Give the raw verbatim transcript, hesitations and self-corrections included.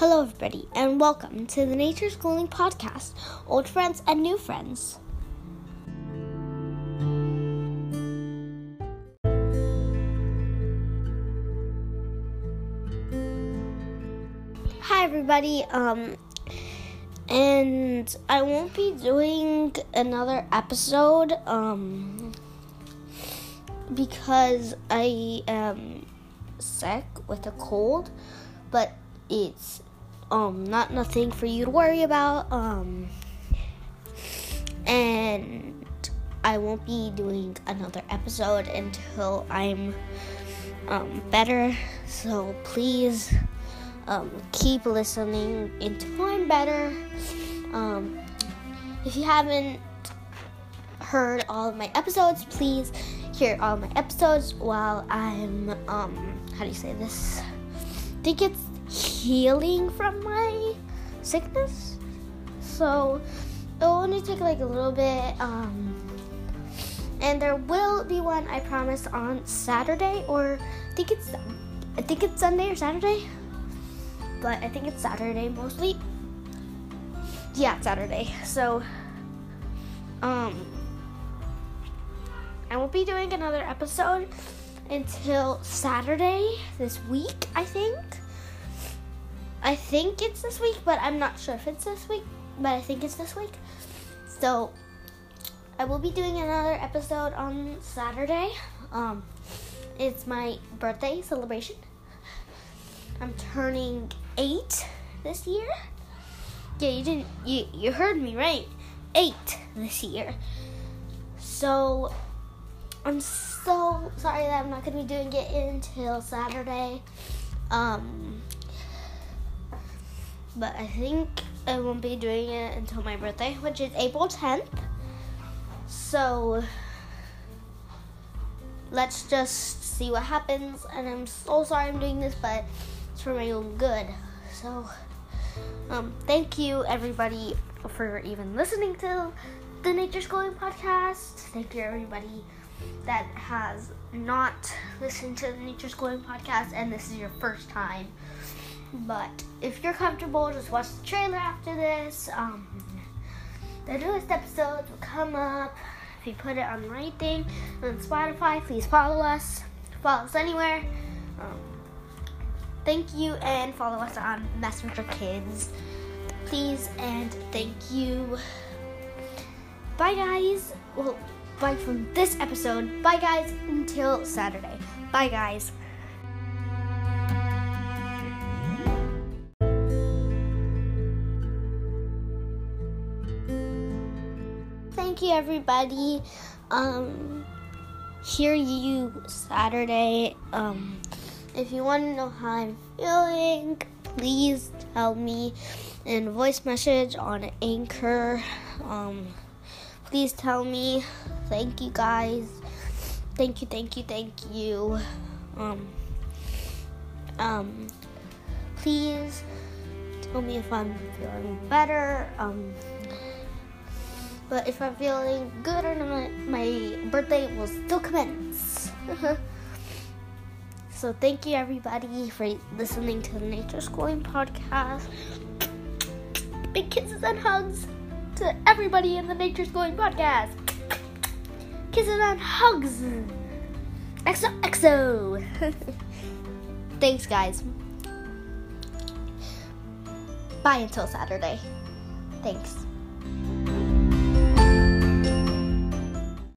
Hello, everybody, and welcome to the Nature Schooling Podcast, Old Friends and New Friends. Hi, everybody, um, and I won't be doing another episode, um, because I am sick with a cold, but it's um not nothing for you to worry about, um and I won't be doing another episode until I'm um better, so please um keep listening until I'm better. Um if you haven't heard all of my episodes, please hear all my episodes while I'm um how do you say this I think it's healing from my sickness, so it'll only take like a little bit, um and there will be one, I promise, on Saturday, or I think it's I think it's Sunday or Saturday, but I think it's Saturday mostly. Yeah, it's Saturday. So um I won't be doing another episode until Saturday this week, I think. I think it's this week, but I'm not sure if it's this week, but I think it's this week. So I will be doing another episode on Saturday. Um, it's my birthday celebration. I'm turning eight this year. Yeah, you didn't, you, you heard me right. Eight this year. So I'm so sorry that I'm not going to be doing it until Saturday. Um... But I think I won't be doing it until my birthday, which is April tenth. So let's just see what happens. And I'm so sorry I'm doing this, but it's for my own good. So um, thank you, everybody, for even listening to the Nature Schooling Podcast. Thank you, everybody that has not listened to the Nature Schooling Podcast and this is your first time. But if you're comfortable, just watch the trailer after this. Um, the newest episodes will come up. If you put it on the right thing on Spotify, please follow us. Follow us anywhere. Um, thank you, and follow us on Messenger Kids, please, and thank you. Bye, guys. Well, bye from this episode. Bye, guys, until Saturday. Bye, guys. Thank you, everybody. Um, hear you Saturday. Um, if you want to know how I'm feeling, please tell me in a voice message on Anchor. Um, please tell me. Thank you, guys. Thank you, thank you, thank you. Um, um, please tell me if I'm feeling better. Um. But if I'm feeling good or not, my birthday will still commence. So thank you, everybody, for listening to the Nature Schooling Podcast. Big kisses and hugs to everybody in the Nature Schooling Podcast. Kisses and hugs. X O X O. Thanks, guys. Bye until Saturday. Thanks.